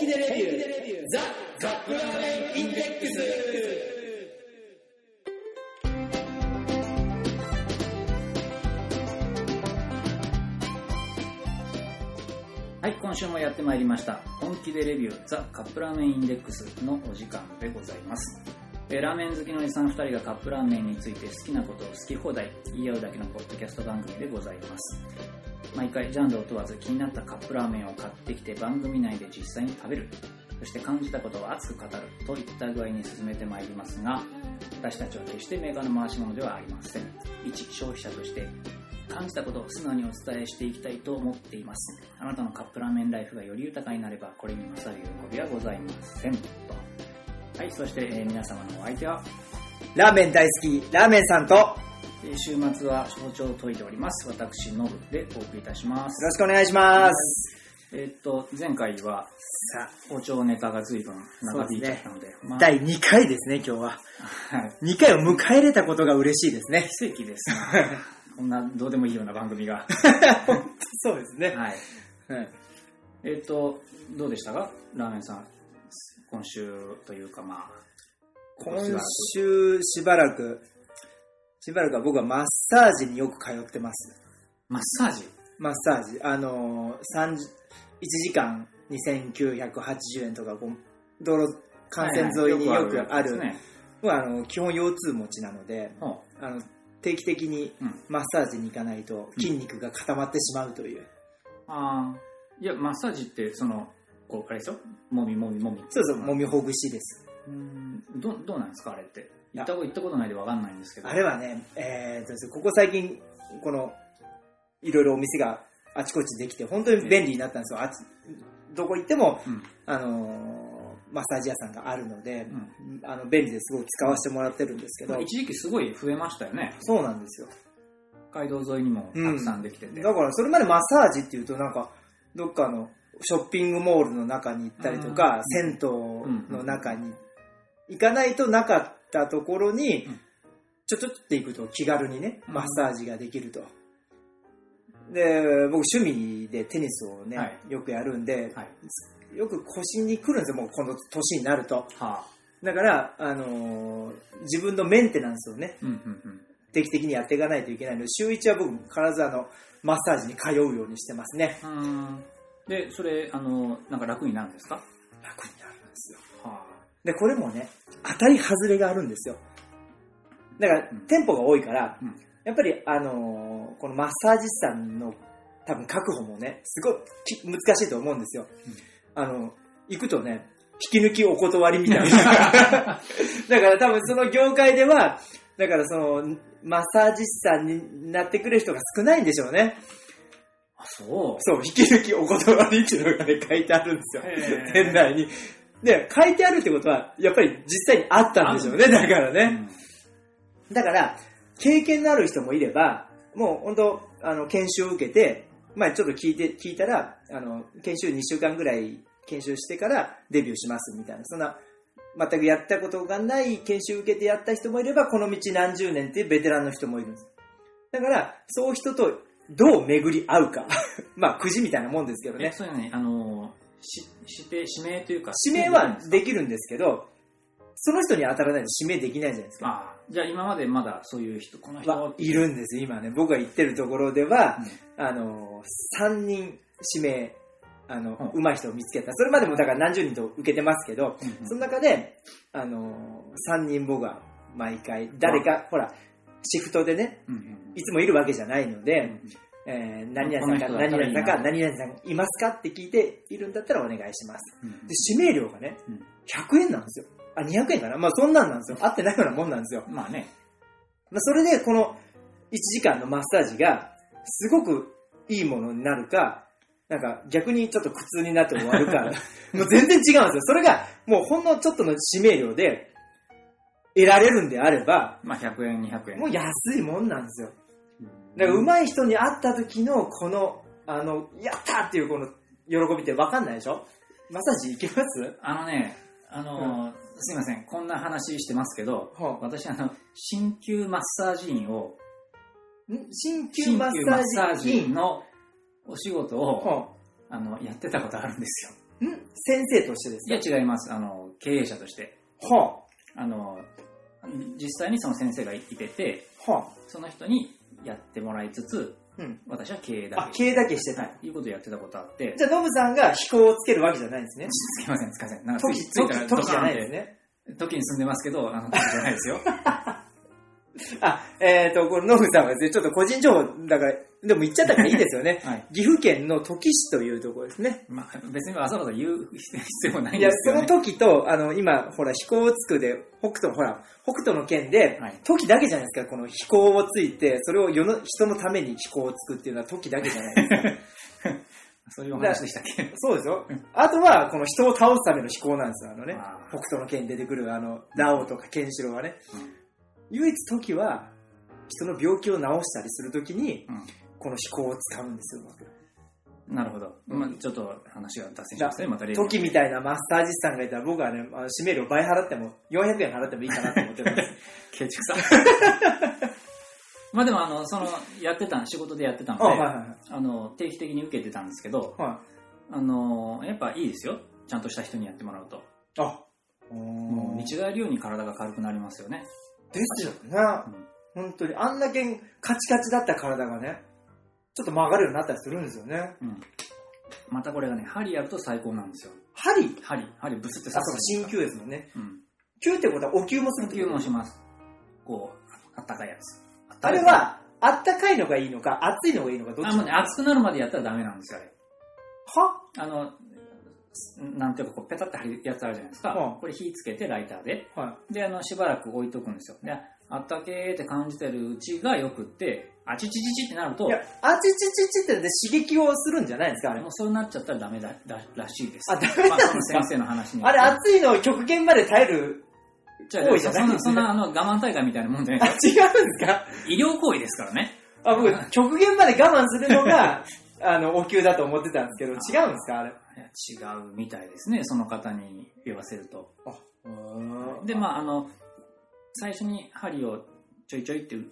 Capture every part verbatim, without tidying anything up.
気でレビューザ・カップラーメンインデックス。 はい、今週もやってまいりました本気でレビューザ・カップラーメンインデックスのお時間でございます。えー、ラーメン好きのおじさんふたりがカップラーメンについて好きなことを好き放題言い合うだけのポッドキャスト番組でございます。毎回ジャンルを問わず気になったカップラーメンを買ってきて番組内で実際に食べる、そして感じたことを熱く語るといった具合に進めてまいりますが、私たちは決してメーカーの回し者ではありません。一消費者として感じたことを素直にお伝えしていきたいと思っています。あなたのカップラーメンライフがより豊かになればこれに勝る喜びはございませんと。はい、そして、えー、皆様のお相手はラーメン大好きラーメンさんと、 えー、週末は包丁を研いでおります私ノブでお送りいたします。 よろしくお願いします。 えー、っと前回はさ包丁ネタが随分長引いちゃったの で, で、ねまあ、だいにかいですね今日は。はい、にかいを迎えれたことが嬉しいですね。 奇跡ですね。こんなどうでもいいような番組が本当そうですね。 はい、はい、えー、っとどうでしたかラーメンさん、今週というかまあ今週しばらくしばらくは僕はマッサージによく通ってます。 マッサージマッサージあのー、いちじかんにせんきゅうひゃくはちじゅうえんとかこう道路幹線沿いによくある、僕はあの基本腰痛持ちなので、うん、あの定期的にマッサージに行かないと筋肉が固まってしまうという、うん、 ああ、いやマッサージってそのこうあれですよ、もみもみもみ、 そうそう、もみほぐしです。 うーん、どどうなんですかあれって。行った行ったことないで分かんないんですけど。 あれはね、えー、とここ最近このいろいろお店があちこちできて本当に便利になったんですよ。あどこ行っても、うん、あのー、マッサージ屋さんがあるので、うん、あの便利ですごい使わせてもらってるんですけど、 まあ、一時期すごい増えましたよね。 そうなんですよ。 街道沿いにもたくさんできてて、うん、 だからそれまでマッサージっていうとなんかどっかのショッピングモールの中に行ったりとか、うん、銭湯の中に行かないとなかったところに、うん、ちょちょって行くと気軽にねマッサージができると。で僕趣味でテニスをね、はい、よくやるんで、はい、よく腰に来るんですよ、もうこの年になると、はあ、だから、あのー、自分のメンテナンスをね、うんうんうん、定期的にやっていかないといけないので、週いちは僕必ずあのマッサージに通うようにしてますね。 うん、でそれあのなんか楽になるんですか？ 楽になるんですよ、はあ、でこれもね当たり外れがあるんですよ。だから、うん、店舗が多いから、うん、やっぱり、あのー、このマッサージ師さんの多分確保もねすごい難しいと思うんですよ、うん、あの行くとね引き抜きお断りみたいなだから多分その業界ではだからそのマッサージ師さんになってくる人が少ないんでしょうね。 あ、そうそう、引き抜きお断りっていうのがね書いてあるんですよ店内に。で書いてあるってことはやっぱり実際にあったんでしょうね。だからね、うん、だから経験のある人もいれば、もう本当あの研修を受けて、まあちょっと聞いて聞いたらあの研修にしゅうかんぐらい研修してからデビューしますみたいな、そんな全くやったことがない研修を受けてやった人もいれば、この道何十年っていうベテランの人もいるんです。だからそういう人とどう巡り合うかまあくじみたいなもんですけどね。 そういうのね、あのし指定指名というか指名はできるんですけど、その人に当たらないと指名できないじゃないですか。 ああ、じゃあ今までまだそういう人この人はいるんです今ね。僕が行ってるところでは、うん、あのさんにん指名あの、うん、上手い人を見つけた。それまでもだから何十人と受けてますけど、うんうん、その中であのさんにん僕が毎回誰か、ほらシフトでね、うんうんうん、いつもいるわけじゃないので、うんうん、えー、何々さんか何々さんか何々さんいますかって聞いているんだったらお願いします、うん、で指名料がね、うん、ひゃくえんなんですよ。あ、にひゃくえんかな、まあそんなんなんですよ。合ってないようなもんなんですよ。 まあね、 まあ、それでこのいちじかんのマッサージがすごくいいものになるか、なんか逆にちょっと苦痛になって終わるかもう全然違うんですよ。それがもうほんのちょっとの指名料で得られるんであれば、 まあひゃくえんにひゃくえんもう安いもんなんですよ。だから上手い人に会った時のこのあのやったっていうこの喜びって分かんないでしょ。マッサージ行けます？ あのね、あの、うん、すいません、こんな話してますけど、はあ、私あの鍼灸マッサージ院を鍼灸マッサージ院のお仕事を、はあ、あのやってたことあるんですよ。 ん先生としてですか？ いや違います。あの経営者として。 はあ。あの実際にその先生がいてて、 はあ、 その人にやってもらいつつ、うん、私は経営だけ。 あ、経営だけしてた。 はい。いうことをやってたことあって。 じゃあノブさんが飛行をつけるわけじゃないんですね。 つけませんつけません。なんか時ついたら時じゃないですね。 時に住んでますけど、あの時じゃないですよ。 あ、えっ、ー、と、このノブさんはですね、ちょっと個人情報だから、でも言っちゃったからいいですよね。はい、岐阜県の土岐市というところですね。 まあ、別にわざわざ言う必要もないんですけど、ね。 いや、その時と、あの、今、ほら、飛行つくで、北斗、ほら、北斗の県で、はい、時だけじゃないですか、この飛行をついて、それを世の人のために飛行をつくっていうのは時だけじゃないですか。 そういうお話でしたっけ？ そうですよ。あとは、この人を倒すための飛行なんですよ、あのね。北斗の県に出てくる、あの、ラオウとかケンシロウはね。うん、唯一時は、人の病気を治したりするときに、うん、この飛行を使うんですよ、僕。 なるほど。まあ、ちょっと話が脱線しますね、また例時みたいなマッサージ師さんがいたら、僕はね、あの、指名料倍払っても、よんひゃくえん払ってもいいかなと思ってます。 ケチくさ。まあでも、あの、その、やってた、仕事でやってたので、あ、はいはいはい、あの、定期的に受けてたんですけど、はい、あの、やっぱいいですよ。ちゃんとした人にやってもらうと。あ、もう見違えるように体が軽くなりますよね。 ですよね。うん本当にあんだけカチカチだった体がねちょっと曲がるようになったりするんですよね、うん、 またこれがね針やると最高なんですよ。 針針針ブスって刺す。あ、そう鍼灸ですもんね、うん、灸ってことはお灸もする。 お灸もします。こうあったかいやつ。 あれはあったかいのがいいのか熱いのがいいのかどっち？ あ、もうね、熱くなるまでやったらダメなんですよあれ。 は？ あのなんていうかこうペタッと貼るやつあるじゃないですか、はあ、これ火つけてライターで、はあ、であのしばらく置いとくんですよ。であったけーって感じてるうちがよくって、あちちちちってなると、 いや、あちちちちって刺激をするんじゃないですかあれ。 もうそうなっちゃったらダメだ ら, らしいです。 あ、ダメなんですか、まあ、 先生の話に。 あれ熱いのを極限まで耐える行為じゃないんですね。 そんなあの我慢大会みたいなもんじゃないですか。あ、違うんですか？ 医療行為ですからね。 あ、僕極限まで我慢するのがあのお灸だと思ってたんですけど、違うんですかあれ？ いや違うみたいですね、その方に言わせると。あ、でまああの最初に針をちょいちょいって打って、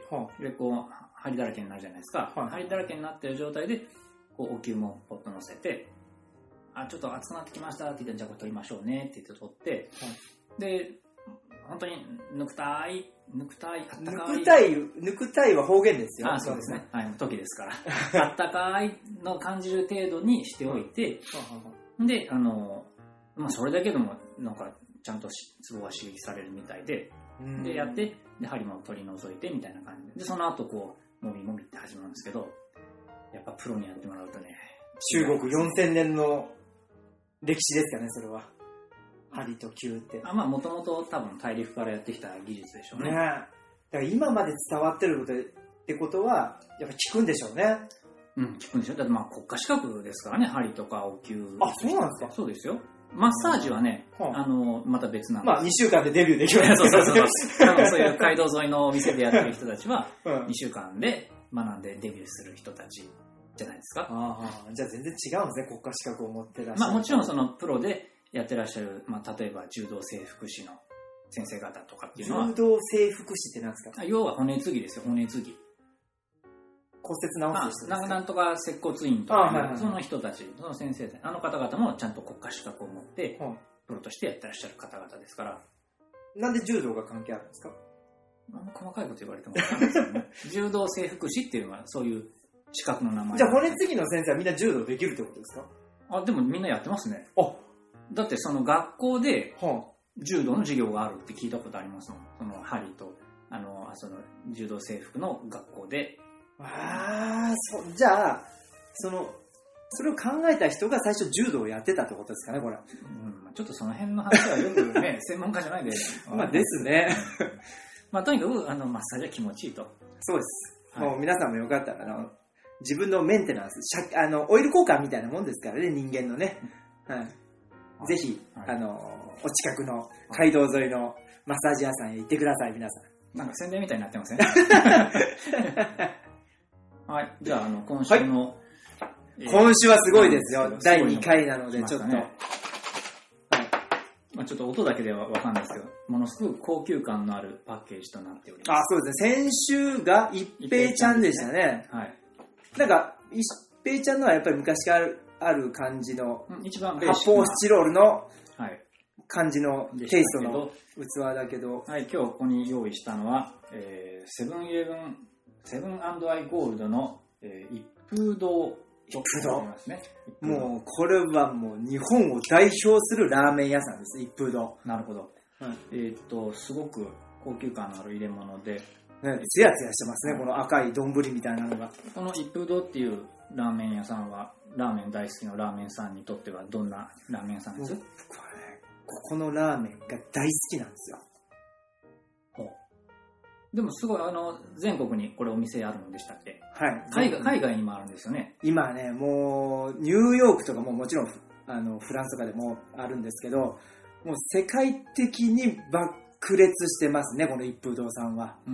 はあ、でこう針だらけになるじゃないですか、はあ、針だらけになってる状態でこうお灸もポッと乗せて、あちょっと熱くなってきましたって言って、じゃあこれ取りましょうねって言って取って、はあ、で本当にぬくたいぬくたいあったかいぬくたいぬくたいは方言ですよ。 あ、そうですね、はい、時ですからあったかいの感じる程度にしておいて、はあ、であの、まあ、それだけでもなんかちゃんとツボが刺激されるみたいで、でやってで針も取り除いてみたいな感じで、でその後こうもみもみって始まるんですけど、やっぱプロにやってもらうとね、 中国よんせんねんの歴史ですかねそれは。針と灸ってあ、まあもともと多分大陸からやってきた技術でしょうね。ね、 だから今まで伝わってることってことはやっぱ効くんでしょうね。 うん、効くんでしょう。だってまあ国家資格ですからね、針とかお灸。 あ、そうなんですか。 そうですよ。マッサージはね、うん、あのまた別なんです。 まあにしゅうかんでデビューできる。 そうそうそうそうそういう街道沿いのお店でやってる人たちは、うん、にしゅうかんで学んでデビューする人たちじゃないですか。 ああ、じゃあ全然違うんですね、国家資格を持ってらっしゃる。 まあもちろんそのプロでやってらっしゃる、まあ、例えば柔道整復師の先生方とかっていうのは。 柔道整復師って何ですか？ 要は骨継ぎですよ、骨継ぎ。 骨折直す人ですか？ なんとか接骨院とか、はいはい、その人たち、その先生、あの方々もちゃんと国家資格を持って、はい、プロとしてやってらっしゃる方々ですから。 なんで柔道が関係あるんですか？ 細かいこと言われても分かんないですよね。柔道整復師っていうのはそういう資格の名前。 じゃあ骨継ぎの先生はみんな柔道できるってことですか？ あ、でもみんなやってますね。 あ、 だってその学校で柔道の授業があるって聞いたことありますもん。その針とあのその柔道整復の学校で。 ああ、そじゃあそのそれを考えた人が最初柔道をやってたってことですかねこれ。うん、 ちょっとその辺の話はよくね専門家じゃないで。 まあですね。 まあとにかくあのマッサージは気持ちいいと。 そうです。はい、もう皆さんもよかったらあの自分のメンテナンス、あのオイル交換みたいなもんですからね人間のね。はい。ぜひ、はい、あのお近くの街道沿いのマッサージ屋さんへ行ってください皆さん。 なんか宣伝みたいになってません？はい、じゃあ、あの今週の、はいえー、今週はすごいですよ。だいにかいなのでちょっと、ね、はい、 まあ、ちょっと音だけではわかんないですけど、ものすごく高級感のあるパッケージとなっております。 あ、そうですね。先週が一平ちゃんでしたね。はい。なんか一平ちゃんのはやっぱり昔からある感じの、 うん、一番発泡スチロールの感じのテイストの器だけど、 はい、今日ここに用意したのは、えー、セブンイレブンセブンアイゴールドの、えー、一風堂一風堂、ね、もうこれはもう日本を代表するラーメン屋さんです。一風堂。 なるほど、うん、えー、っとすごく高級感のある入れ物で、 ね、ツヤツヤしてますね、この赤い丼みたいなのが。 この一風堂っていうラーメン屋さんはラーメン大好きのラーメンさんにとってはどんなラーメン屋さんです？ これここのラーメンが大好きなんですよ。 でもすごいあの全国にこれお店あるんでしたっけ？ はい。 海外、海外にもあるんですよね。 今ね、もうニューヨークとかももちろんあのフランスとかでもあるんですけど、もう世界的に爆裂してますね、この一風堂さんは。うん、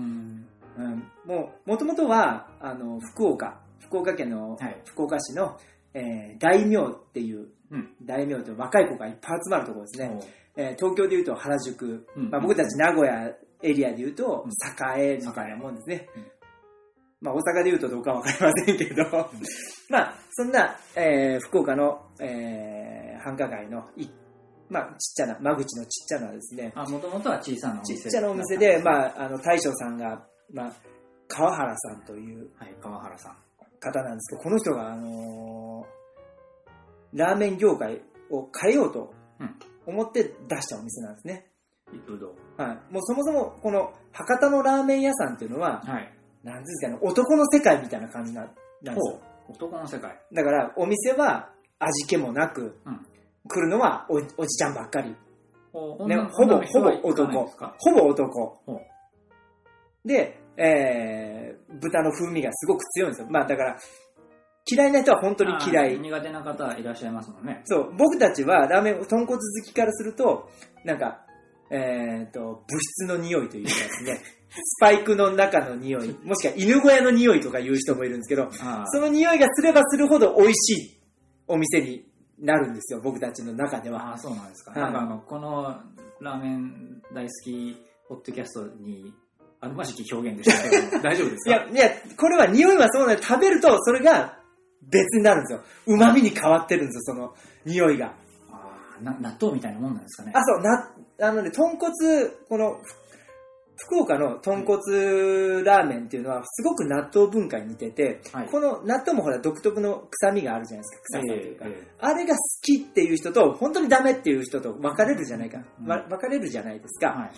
うん、もう元々はあの福岡福岡県の、はい、福岡市の、えー、大名っていう、うん、大名という若い子がいっぱい集まるところですね。えー、東京でいうと原宿、うん、まあ、僕たち名古屋エリアでいうと栄みたいなもんですね。うん、まあ、大阪でいうとどうかわかりませんけど、うん、まあそんな、えー、福岡の、えー、繁華街のいまあ、ちっちゃな間口のちっちゃなですね。 あ、もともとは小さなお店。 ちっちゃなお店で、まああの大将さんが、まあ、川原さんという、 はい、川原さん方なんですけど、この人があのー、ラーメン業界を変えようと思って出したお店なんですね。 一風堂。 はい。もうそもそもこの博多のラーメン屋さんっていうのは、はい、なんですかね、男の世界みたいな感じなんですよ。 男の世界。 だからお店は味気もなく、うん、来るのは お, おじちゃんばっかり。ね、ほぼほぼ男。ほぼ男。で、えー、豚の風味がすごく強いんですよ。まあだから嫌いな人は本当に嫌い。 苦手な方いらっしゃいますもんね。 そう、僕たちはラーメン豚骨好きからするとなんか。えー、と物質の匂いというかですねスパイクの中の匂い、もしくは犬小屋の匂いとか言う人もいるんですけど、その匂いがすればするほど美味しいお店になるんですよ、僕たちの中では。 あ、そうなんですか。はい、なんかあのこのラーメン大好きポッドキャストにあるまじき表現でしたけど大丈夫ですか？ いやいや、これは匂いはそうなんで、食べるとそれが別になるんですよ。旨味に変わってるんですよ、その匂いが。 あ、な納豆みたいなもんなんですかね。 あ、そう、なあのね、豚骨、この福岡の豚骨ラーメンっていうのはすごく納豆文化に似てて、はい、この納豆もほら独特の臭みがあるじゃないですか、臭さというか、えーえー、あれが好きっていう人と本当にダメっていう人と分かれるじゃないか、うん、分かれるじゃないですか、はい、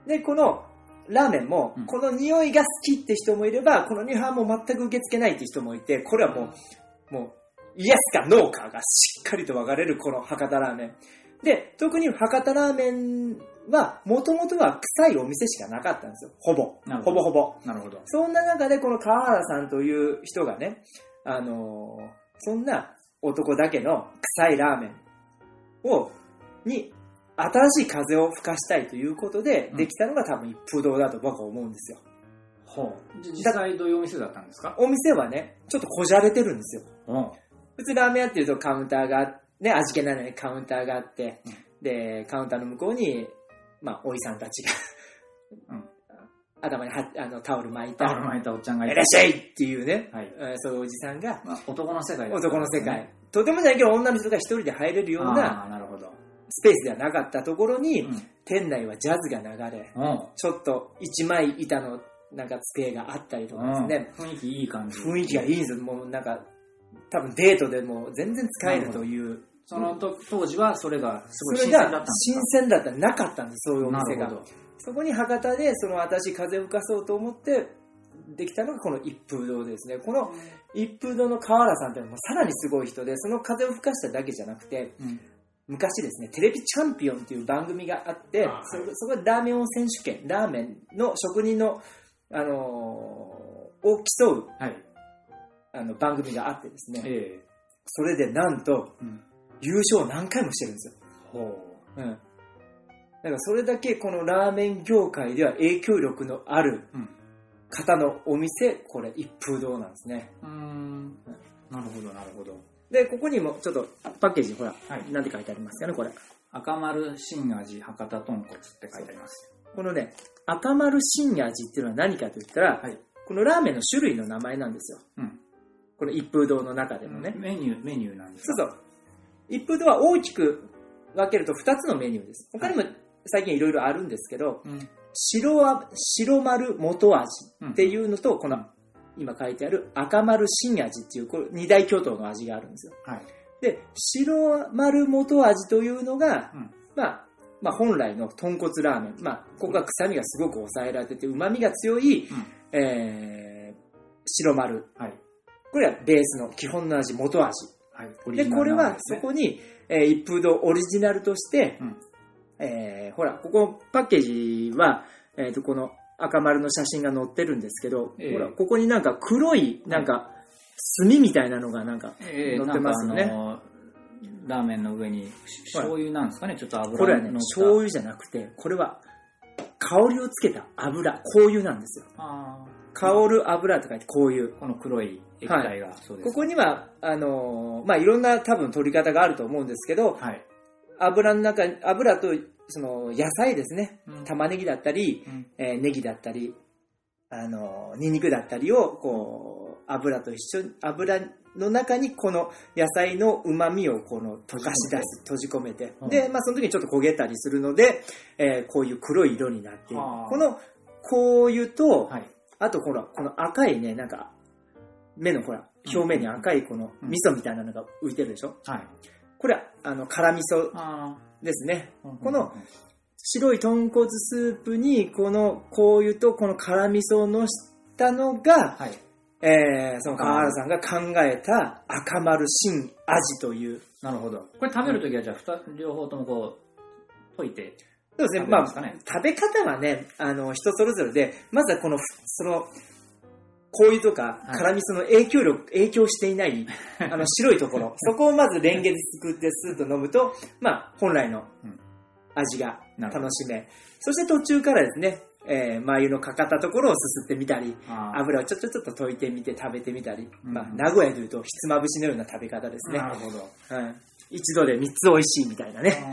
でこのラーメンも、うん、この匂いが好きって人もいれば、この匂いはもう全く受け付けないって人もいて、これはもう、もうイエスかノーかがしっかりと分かれるこの博多ラーメンで、特に博多ラーメンはもともとは臭いお店しかなかったんですよ、ほぼほぼほぼ。 なるほど。 そんな中でこの川原さんという人がね、あのー、そんな男だけの臭いラーメンをに新しい風を吹かしたいということでできたのが多分一風堂だと僕は思うんですよ。 ほう。実際どういうお店だったんですか？ お店はね、ちょっとこじゃれてるんですよ。うん、普通ラーメン屋っていうとカウンターがあってね、味気ないのにカウンターがあって、うん、でカウンターの向こうに、まあ、おじさんたちが、うん、頭にはあのタオル巻いたタオル巻いたおっちゃんがいらっしゃいっていうね、はい、そういうおじさんが、 まあ、男の世界だったんですね。 男の世界、とてもじゃないけど女の人が一人で入れるようなスペースではなかったところに、うん、店内はジャズが流れ、うん、ちょっと一枚板のなんか机があったりとかですね、 うん、雰囲気いい感じ、 雰囲気がいいんですよ。もうなんか多分デートでも全然使えるという。 そのと当時はそれがすごい新鮮だったんですか？ 新鮮だったらなかったんです、そういうお店が。そこに博多でその私風を吹かそうと思ってできたのがこの一風堂ですね。この一風堂の川原さんというのもさらにすごい人で、その風を吹かしただけじゃなくて、うん、昔ですね、テレビチャンピオンという番組があって、あ、そ, そこでラーメン王選手権、ラーメンの職人の、あのー、を競う、はい、あの番組があってですね、えー、それでなんと、うん、優勝何回もしてるんですよ。ほう、うん、だからそれだけこのラーメン業界では影響力のある方のお店、これ一風堂なんですね。 うーん、なるほどなるほど。 でここにもちょっとパッケージほら、はい、何て書いてありますかね、これ。 赤丸新味博多豚骨って書いてあります。 このね、赤丸新味っていうのは何かといったら、はい、このラーメンの種類の名前なんですよ。うん、 この一風堂の中でもね、 うん、メニューメニューなんですか？ そうそう、一風堂は大きく分けるとふたつのメニューです。他にも最近いろいろあるんですけど、うん、白は白丸元味っていうのと、うん、この今書いてある赤丸新味っていうこれ二大巨頭の味があるんですよ。はい、で白丸元味というのが、うん、まあまあ、本来の豚骨ラーメン、まあ、ここが臭みがすごく抑えられててうまみが強い、うんえー、白丸、はい、これはベースの基本の味元味、はい、でこれはそこに、えー、一風堂オリジナルとして、うんえー、ほらここパッケージは、えー、とこの赤丸の写真が載ってるんですけど、えー、ほらここになんか黒いなんか炭みたいなのがなんか載ってますよね、えー、なんかあのーラーメンの上に醤油なんですかね、ちょっと油の。 これはね、醤油じゃなくて、これは香りをつけた油、香油なんですよ。あ香る油と書いて香油。 この黒い液体が、はい、そうです。 ここには、あのー、まあ、いろんな多分取り方があると思うんですけど、はい、油の中に、油とその野菜ですね、うん、玉ねぎだったり、うんえー、ネギだったり、あのー、ニンニクだったりを、こう、油と一緒に、油の中にこの野菜の旨味をこの溶かし出す、閉じ込めて、うん、で、まあその時にちょっと焦げたりするので、えー、こういう黒い色になっている。この香油と、はい、あとほら、この赤いね、なんか、目のほら、表面に赤いこの味噌みたいなのが浮いてるでしょ、うんはい、これは、あの、辛味噌ですね。この白い豚骨スープに、この香油とこの辛味噌をのしたのが、はいえー、その川原さんが考えた赤丸新味という。 なるほど。これ食べるときはじゃあ両方ともこう溶いて、 そうですね。まあ食べ方はね、あの人それぞれで、まずはこのその香油とか辛味噌の影響力、はい、影響していないあの白いところ、そこをまずレンゲで作ってスーッと飲むと、まあ本来の味が楽しめ。そして途中からですね。えー、麻油のかかったところをすすってみたり、油をちょっとちょっと溶いてみて食べてみたり、うんまあ、名古屋でいうとひつまぶしのような食べ方ですね。 なるほど。 うん、一度でみっつ美味しいみたいなね。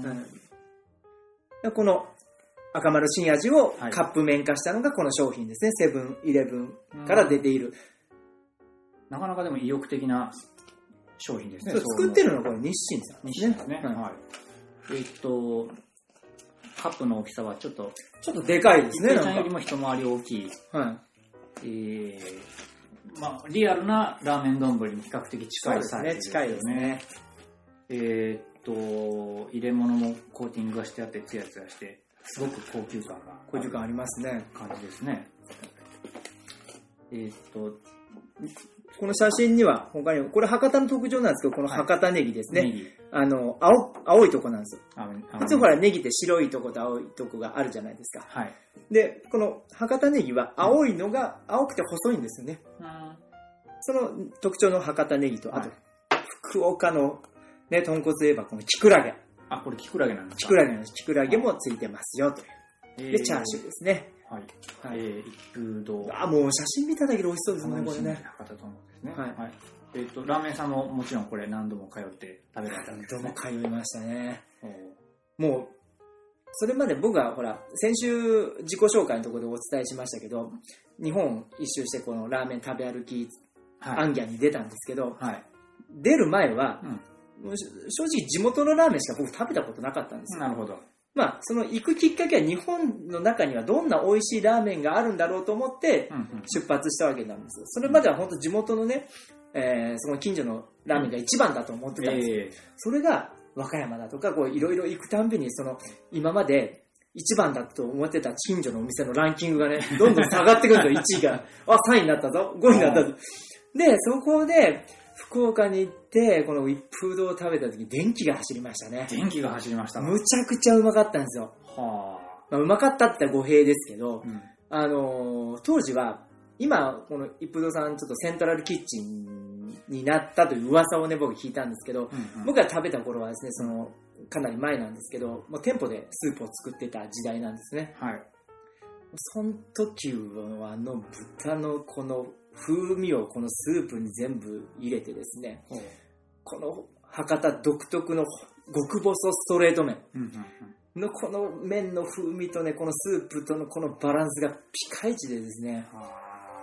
うん、この赤丸新味をカップ麺化したのがこの商品ですね。セブンイレブンから出ている。 なかなかでも意欲的な商品ですね。 そう作ってるのはこれ日清さんですね。日清ですね。うんはい、えー、っとカップの大きさはちょっとちょっとでかいですね。 一平ちゃんよりも一回り大きい。はい。えー、まあリアルなラーメン丼に比較的近いサイズですね。 近いですね。 えー、っと入れ物もコーティングがしてあってツヤツヤしてすごく高級感が高級感ありますね。 感じですね。えー、っとこの写真には他にこれ博多の特徴なんですけどこの博多ネギですね。はい、ネギあの 青, 青いとこなんですよ。普通ほらネギって白いとこと青いとこがあるじゃないですか。はい、でこの博多ネギは青いのが、うん、青くて細いんですよね。うん、その特徴の博多ネギと、はい、あと福岡のね豚骨といえばこのキクラゲ。 あこれキクラゲなんですか。 キクラゲなんです。キクラゲもついてますよという。でチャーシューですね。 はい。はい、えー、一風堂。 あもう写真見ただけで美味しそうですねこれね。 博多豚骨ですね。はい。はいえー、とラーメンさんももちろんこれ何度も通って食べられたんですね。 何度も通いましたね。もうそれまで僕はほら先週自己紹介のところでお伝えしましたけど日本一周してこのラーメン食べ歩きアンギャに出たんですけど、はい、出る前は、うん、正直地元のラーメンしか僕食べたことなかったんですよ。 なるほど。 まあ、その行くきっかけは日本の中にはどんな美味しいラーメンがあるんだろうと思って出発したわけなんですよ。それまでは本当地元のね、えー、その近所のラーメンが一番だと思ってたんですよ。えー、それが和歌山だとかこういろいろ行くたんびにその今まで一番だと思ってた近所のお店のランキングがねどんどん下がってくるんですよ。いちいがあさんいになったぞごいになったぞ。でそこで福岡に行ってこの一風堂を食べた時電気が走りましたね。 電気が走りました。 むちゃくちゃうまかったんですよ。はあ、まあ、うまかったって語弊ですけど、うん、あのー、当時は今この一風堂さんちょっとセントラルキッチンになったという噂をね僕聞いたんですけど、うんうん、僕が食べた頃はですねそのかなり前なんですけどもう店舗でスープを作ってた時代なんですね。はい、その時はあの豚のこの風味をこのスープに全部入れてですね、うん、この博多独特の極細ストレート麺のこの麺の風味とねこのスープとのこのバランスがピカイチでですね、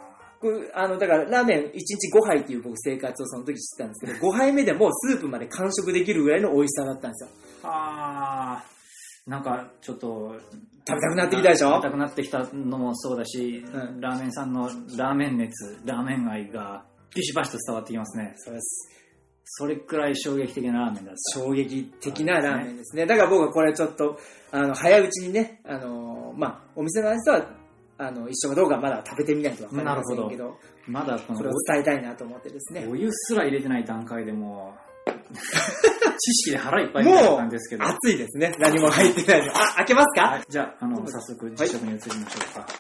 あのだからラーメンいちにちごはいっていう僕生活をその時してたんですけど、ごはいめでもうスープまで完食できるぐらいの美味しさだったんですよ。 あー、なんかちょっと食べたくなってきたでしょ。 食べたくなってきたのもそうだし、うん、ラーメンさんのラーメン熱、ラーメン愛がビシバシと伝わってきますね。 そうです。 それくらい衝撃的なラーメンだった。 衝撃的なラーメンですね。だから僕はこれちょっとあの早いうちにね、あのまあお店の人はあの一緒かどうかまだ食べてみないと分かりませんけど、どまだこのこれを伝えたいなと思ってですね。 お湯すら入れてない段階でも知識で腹いっぱいになったんですけど、 もう熱いですね。何も入ってないの。あ、開けますか？ はい、じゃあ、あの早速実食に移りましょうか。はい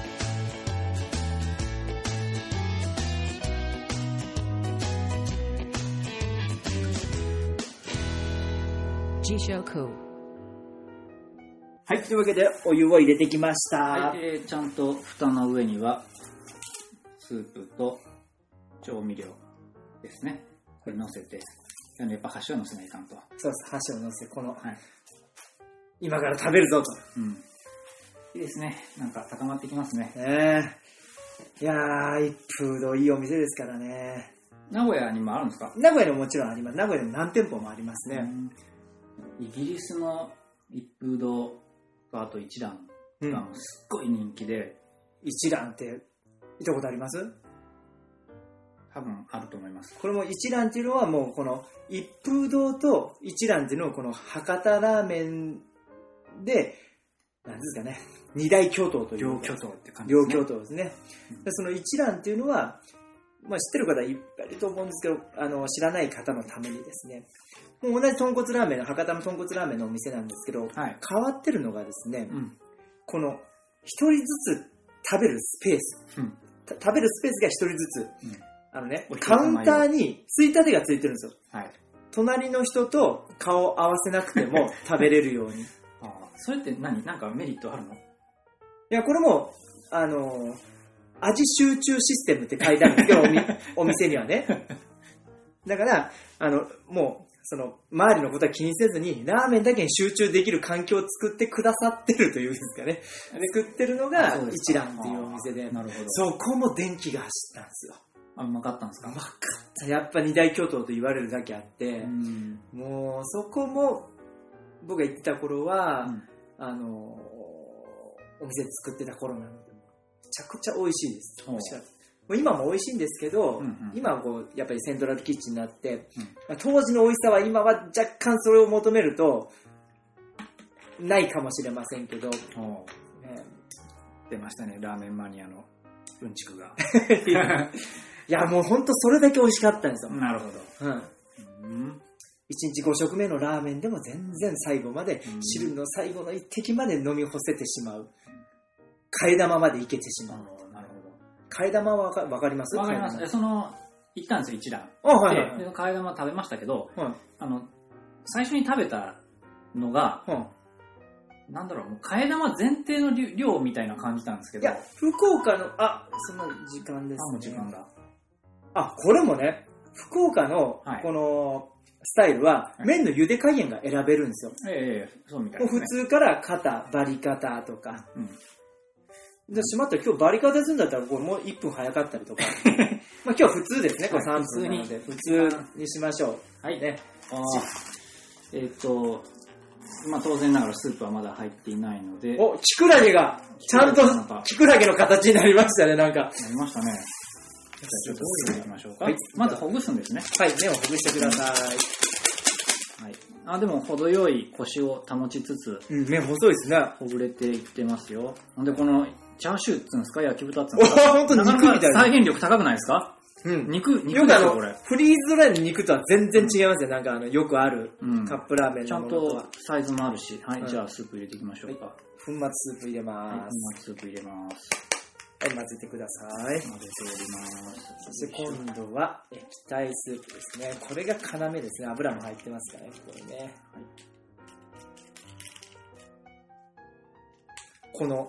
はい、というわけでお湯を入れてきました。 はい、えー、ちゃんと蓋の上にはスープと調味料ですね。これ乗せて、やっぱ箸を乗せないかんと。 そうです、箸を乗せて、この、はい、今から食べるぞと。 うん。いいですね。なんか高まってきますね。 ねえ。いやー、一風堂いいお店ですからね。 名古屋にもあるんですか？ 名古屋にももちろんあります。名古屋にも何店舗もありますね。 うん、イギリスの一風堂とあと一蘭がすっごい人気で、 うん、一蘭って行ったことあります？ 多分あると思います。 これも一蘭っていうのはもうこの一風堂と一蘭っていうのをこの博多ラーメンでなんですかね、二大巨頭という両巨頭って感じですね。両巨頭ですね。うん、でその一蘭っていうのは、まあ、知ってる方いっぱいいると思うんですけど、あの知らない方のためにですね、もう同じ豚骨ラーメンの博多の豚骨ラーメンのお店なんですけど、はい、変わってるのがですね、うん、この一人ずつ食べるスペース、うん、食べるスペースが一人ずつ、うん、あのね、カウンターについたてがついてるんですよ。はい、隣の人と顔を合わせなくても食べれるように。 ああ、それって何？なんかメリットあるの？いや、これもあの味集中システムって書いてあるんですけどお, お店にはね。だからあのもうその周りのことは気にせずにラーメンだけに集中できる環境を作ってくださってるというんですかね。作ってるのが一蘭っていうお店で、 なるほど。 そこも電気が走ったんですよ。 あ、うまかったんですか？ うまかった。やっぱ二大巨頭と言われるだけあって、うん、もうそこも僕が行ってた頃は、うん、あのお店作ってた頃なのでめちゃくちゃ美味しいです。美味しかった。今も美味しいんですけど、うんうん、今はこうやっぱりセントラルキッチンになって、うん、当時の美味しさは今は若干それを求めるとないかもしれませんけど、ね、 出ましたね、ラーメンマニアのうんちくが。 いや、もう本当それだけ美味しかったんですよ。 なるほど。 うん、いちにちご食目のラーメンでも全然最後まで、うん、汁の最後の一滴まで飲み干せてしまう、替え玉までいけてしまう。替え玉はわか、わかります？ わかります。その行ったんですよ、一蘭。 あ、はいはいはい、 で替え玉食べましたけど、はい、あの最初に食べたのが、はい、なんだろう、もう替え玉前提の量みたいな感じたんですけど。 いや、福岡の、あ、そんな時間ですね。 あ、もう時間だ。 あ、これもね、福岡のこのスタイルは、はい、麺の茹で加減が選べるんですよ。 ええ、そうみたいですね。 普通から肩、バリ肩とか。うん、じゃあしまったら今日バリカタするんだったらこれもういっぷん早かったりとか。まあ今日は普通ですね、これさんぷんなので。普通にしましょう。 はいね。あえっ、ー、と、まあ当然ながらスープはまだ入っていないので。 お、キクラゲが、ちゃんとキクラゲの形になりましたね、なんか。 なりましたね。じゃあちょっと入れていきましょうか。はい、まずほぐすんですね。 はい、麺をほぐしてください。 はい。あ、でも程よいコシを保ちつつ、 うん、麺細いですね。 ほぐれていってますよ。で、このチャーシューって言うんですか、焼き豚って言うんですか。本当に肉みたいな。 再現力高くないですか？うん。肉、肉ですよ、これ。フリーズドライの肉とは全然違いますよ。なんかあの、よくあるカップラーメンのものとは、 うん、ちゃんとサイズもあるし。はい、うん、じゃあスープ入れていきましょうか。はい、 粉末スープ入れます。はい、 粉末スープ入れます。 はい、混ぜてください。 混ぜております。 そして今度は液体スープですね。これが要ですね。油も入ってますからね、これね。はい、この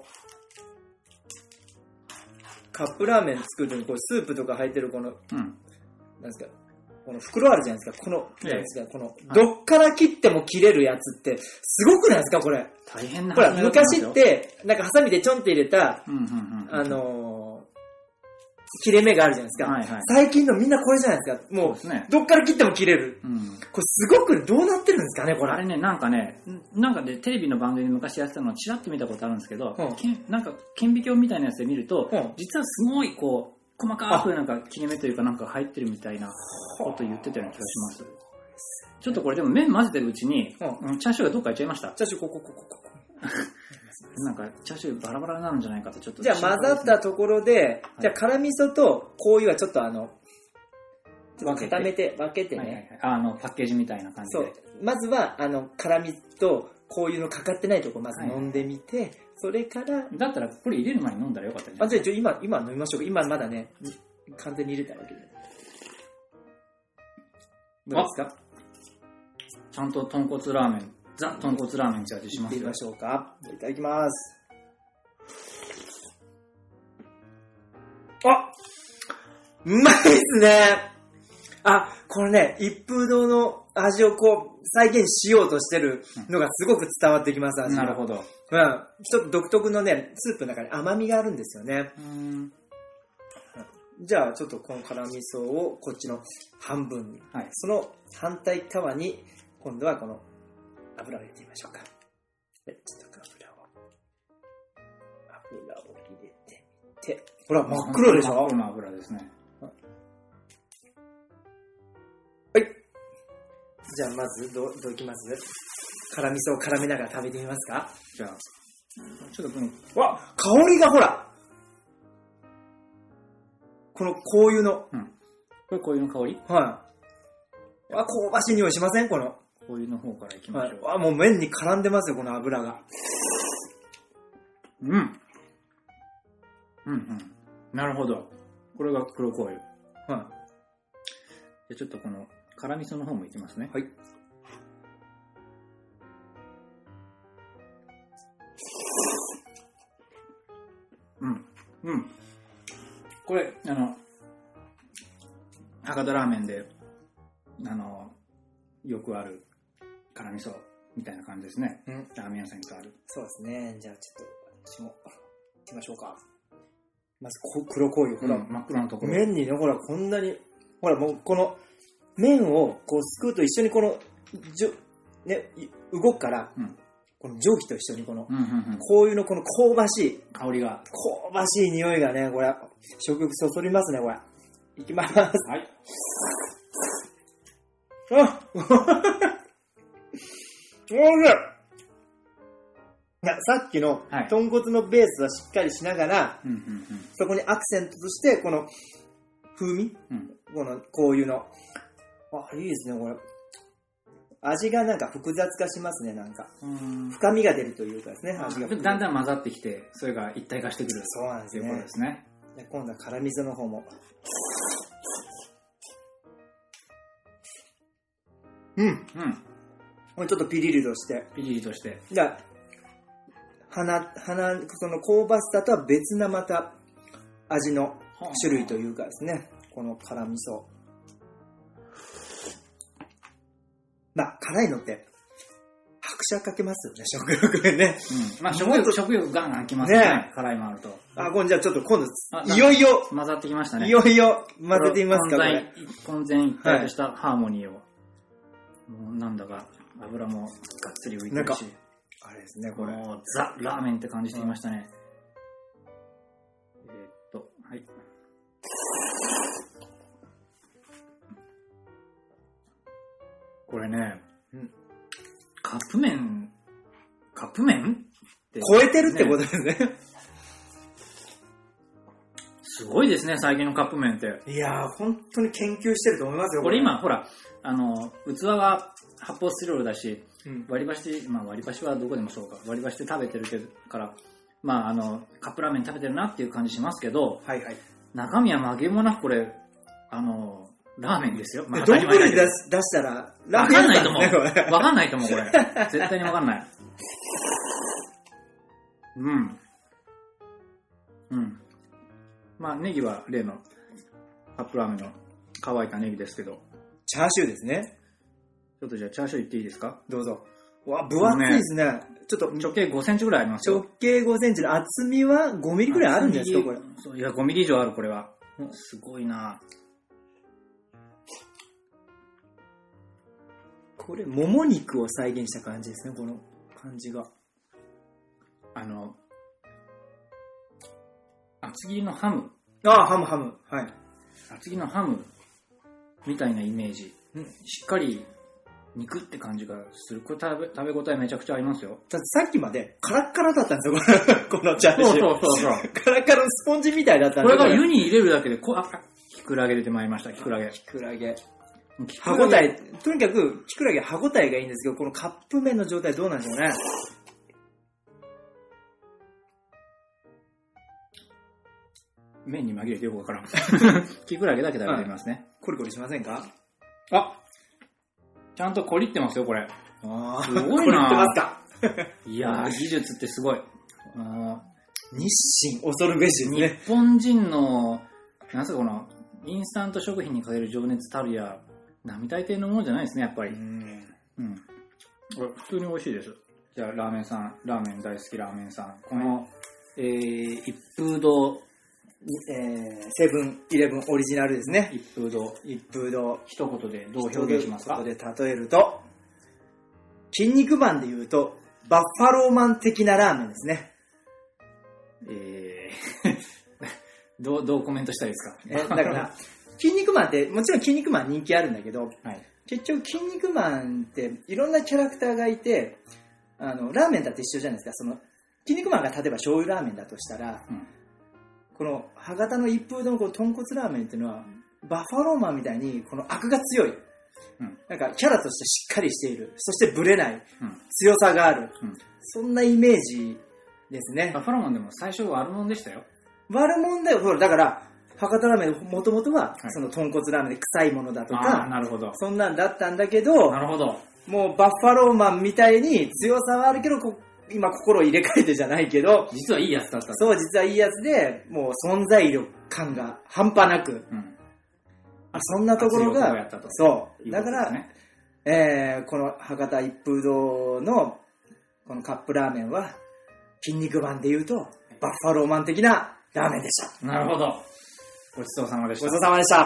カップラーメン作るのにこうスープとか入ってるこの、うん、なんですか、この袋あるじゃないですか。この、ええ、なんですか、この、どっから切っても切れるやつってすごくないですか、これ。 大変な。 ほら、昔ってなんかハサミでちょんって入れた、うんうんうん、あのー、 切れ目があるじゃないですか。はいはい、最近のみんなこれじゃないですか。もう、ね、どっから切っても切れる。うん、これすごくどうなってるんですかね、これ。 あれね、なんかね、なんかね、テレビの番組で昔やってたのをちらっと見たことあるんですけど、うん、けんなんか顕微鏡みたいなやつで見ると、うん、実はすごいこう、細かくなんか切れ目というかなんか入ってるみたいなことを言ってたような気がします。ちょっとこれでも麺混ぜてるうちに、うん、チャーシューがどっか行っちゃいました。 チャーシューここここここ。 なんかチャーシューバラバラなんじゃないかとちょっと、 ね、じゃあ混ざったところで、はい、じゃあ辛味噌と香油はちょっとあの固めて分けてね、はいはいはい、 あのパッケージみたいな感じで、そうまずはあの辛味と香油のかかってないところまず飲んでみて、はい、それからだったらこれ入れる前に飲んだらよかったじゃん。 あ、じゃあ今今飲みましょうか。今まだね完全に入れたわけで。どうですか？ ちゃんと豚骨ラーメン、ザ豚骨ラーメンって味しますよ。 いってみましょうか。いただきます。あ、うまいですね。あ、これね、一風堂の味をこう再現しようとしてるのがすごく伝わってきます。味が。 なるほど。 うん、ちょっと独特のねスープの中に甘みがあるんですよね。うん、じゃあちょっとこの辛味噌をこっちの半分に、はい、その反対側に今度はこの油を入れてみましょうか。ちょっと油を油を入れてみて、ほら真っ黒でしょ。 真っ黒な油ですね。 はい。じゃあまずどうどういきます？辛味噌を絡めながら食べてみますか。 じゃあちょっとこのわ香りがほらこの香油の、 うん、これ香油の香り？ はい。あ、香ばしい匂いしません？この香油の方からいきましょう。 はい、あ、もう麺に絡んでますよこの油が。 うん。うんうん。なるほど。これが黒香油。はい。じゃあちょっとこの辛味噌の方もいきますね。 はい。 うん。うん。これ、あの、博多ラーメンで、あの、よくある辛味噌みたいな感じですね。うん。ラーメン屋さんにとある。 そうですね。じゃあちょっと、私も、行きましょうか。まず、黒香油。ほら、 うん、真っ黒のところ。 麺にね、ほら、こんなに、ほら、もう、この、麺を、こう、すくうと一緒にこの、じょ、ね、動くから、うん、この蒸気と一緒にこの、うんうんうん、香油のこの香ばしい、 香りが。 香ばしい匂いがね、これ、食欲そそりますね、これ。いきます。はい。あおいしい。さっきの豚骨のベースはしっかりしながら、はい、そこにアクセントとしてこの風味、うん、この香油のあいいですねこれ味がなんか複雑化しますねなんか深みが出るというかですね味がだんだん混ざってきてそれが一体化してくるそうなんですねということですね。 じゃ今度は辛味噌の方もうんうんこれちょっとピリリとしてピリリとしてじゃあ花花その香ばしさとは別なまた味の種類というかですねこの辛味噌まあ辛いのって拍車かけますよね食欲でね、 うん、まあ食欲食欲ガンガンきますね、ね辛いもあるとあこれじゃあちょっと今度いよいよ混ざってきましたねいよいよ混ぜてみますかこれ混然一体としたハーモニーを、はい、もうなんだか油もがっつり浮いてるしあれですねこれもうザ・ラーメンって感じしてきましたね、うん、えー、っとはいこれね、うん、カップ麺カップ麺って超えてるってことですねすごいですね最近のカップ麺っていやー本当に研究してると思いますよこれ今ほらあの器は発泡スチロールだし、うん、割り箸まあ割り箸はどこでもそうか割り箸で食べてるけどからまああのカップラーメン食べてるなっていう感じしますけど、はいはい、中身は曲げもなくこれあのラーメンですよ。 まあ、どんぶり出したらラーメンわかんないと思う。わかんないと思うこれ。絶対にわかんない。うん。うん。まあネギは例のカップラーメンの乾いたネギですけど。 チャーシューですね。 ちょっとじゃあチャーシューいっていいですか？ どうぞ。わ、分厚いですね。ねちょっと直径ごセンチぐらいありますよ。 直径ごセンチの厚みはごミリぐらいあるんですかこれ？ そういやごミリ以上あるこれは。 すごいな。 これ、もも肉を再現した感じですね、この感じが。 あの、厚切りのハム。 ああ、ハムハム。はい。 厚切りのハムみたいなイメージ。うん、しっかり肉って感じがする。これ食べ、食べ応えめちゃくちゃありますよ。 だってさっきまでカラッカラだったんですよ、このチャーシュー。 そうそうそうそう。 カラッカラのスポンジみたいだったんですよ。 これが湯に入れるだけで、こあ、キクラゲ出てまいりました、キクラゲ。 キクラゲ。歯応え、とにかくキクラゲ歯応えがいいんですけど、このカップ麺の状態どうなんでしょうね。 麺に紛れてよくわからん。キクラゲだけ食べてみますね。 コリコリしませんか？ あ、ちゃんとコリってますよ、これ。 あすごいな。 コリってますか？ いやー、技術ってすごい。 あ日清恐るべしですね。 日本人の、なんすかこの、インスタント食品にかける情熱たるや、並大抵のものじゃないですね、やっぱり。うん。うん。普通に美味しいです。じゃあ、ラーメンさん、ラーメン大好きラーメンさん。この、はい、えー、一風堂、 えー、セブンイレブンオリジナルですね。 一風堂。 一風堂。 一言でどう表現しますか？ 一言で例えると、筋肉マンで言うと、バッファローマン的なラーメンですね。 えー、どう、どうコメントしたいですか？ えだから、筋肉マンって、もちろん筋肉マン人気あるんだけど、 はい、 結局筋肉マンっていろんなキャラクターがいて、あの、ラーメンだって一緒じゃないですか。その、筋肉マンが例えば醤油ラーメンだとしたら、うん、この博多の一風堂のこの豚骨ラーメンっていうのはバッファローマンみたいにこのアクが強い、うん、なんかキャラとしてしっかりしている、そしてブレない、うん、強さがある、うん、そんなイメージですね。 バッファローマンでも最初悪者でしたよ。 悪者だよ。ほらだから博多ラーメンもともとはその豚骨ラーメンで臭いものだとか、 はい、なるほど、 そんなんだったんだけど、 なるほど、 もうバッファローマンみたいに強さはあるけどこ今心を入れ替えてじゃないけど、 実はいいやつだった。 そう、実はいいやつで、もう存在力感が半端なく、うん、あそんなところが、そう、だから、ね、えー、この博多一風堂のこのカップラーメンは筋肉マンで言うとバッファローマン的なラーメンでした。 なるほど。ごちそうさまでした。 ごちそうさまでした。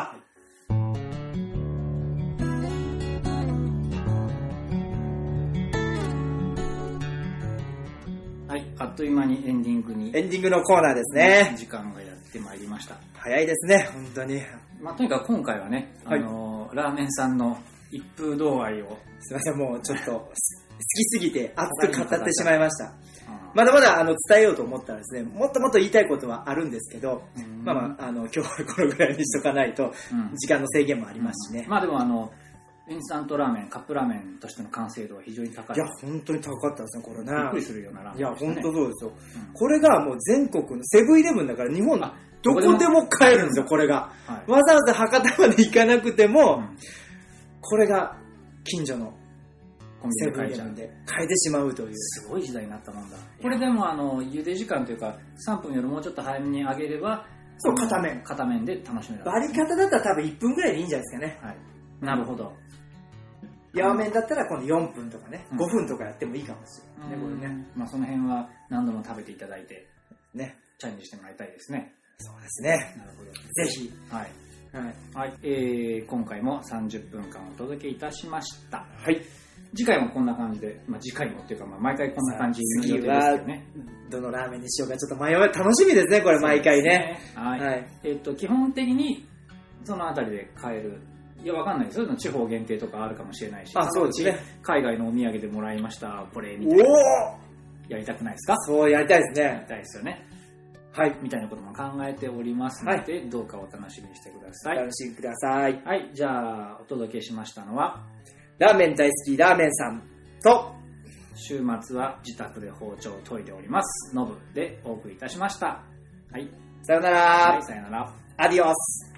あっという間にエンディングにエンディングのコーナーですね。 時間がやってまいりました。 早いですね、本当に。 まあ、とにかく今回はね、はい、あのー、ラーメンさんの一風堂愛をすいません、もうちょっと好きすぎて熱く語ってしまいました。まだまだあの伝えようと思ったらですね、もっともっと言いたいことはあるんですけど、まあまあ、あの今日はこのぐらいにしとかないと時間の制限もありますしね、うんうん、 まあでもあのインスタントラーメン、カップラーメンとしての完成度は非常に高い。 いや、本当に高かったですね、これね。 びっくりするようなラーメン、ね。 いや、本当そうですよ、うん。これがもう全国のセブンイレブンだから日本どこでも買えるんですよ、これが、はい。わざわざ博多まで行かなくても、うん、これが近所のセブンイレブンで買えてしまうという。 すごい時代になったもんだ。これでもあの茹で時間というかさんぷんよりもうちょっと早めに揚げれば、 そう、片面。 片面で楽しめる。 割り方だったら多分いっぷんぐらいでいいんじゃないですかね。 はい。なるほど。 ヤーメンだったらこのよんぷんとかね、うん、ごふんとかやってもいいかもしれないね、これね。 まあその辺は何度も食べていただいて、ね、チャレンジしてもらいたいですね。 そうですね。なるほど。ぜひ。 はい。はい。はい、えー、今回もさんじゅっぷんかんお届けいたしました。 はい。 次回もこんな感じで、まあ次回もっていうか、まあ毎回こんな感じの予定ですけどね。 どのラーメンにしようかちょっと迷う。楽しみですね、これ毎回ね。 はい。はい、えっと、基本的にそのあたりで買える。いや、わかんないですよ。地方限定とかあるかもしれないし。 あ、そうですね。 海外のお土産でもらいました、これ、みたいな。おやりたくないですか？ そう、やりたいですね。 やりたいですよね。 はい。 みたいなことも考えておりますので、はい、どうかお楽しみにしてください。 お楽しみください。 はい。じゃあ、お届けしましたのは、 ラーメン大好きラーメンさんと、 週末は自宅で包丁を研いでおります。ノブでお送りいたしました。はい。 さよなら。 はい、さよなら。 アディオス。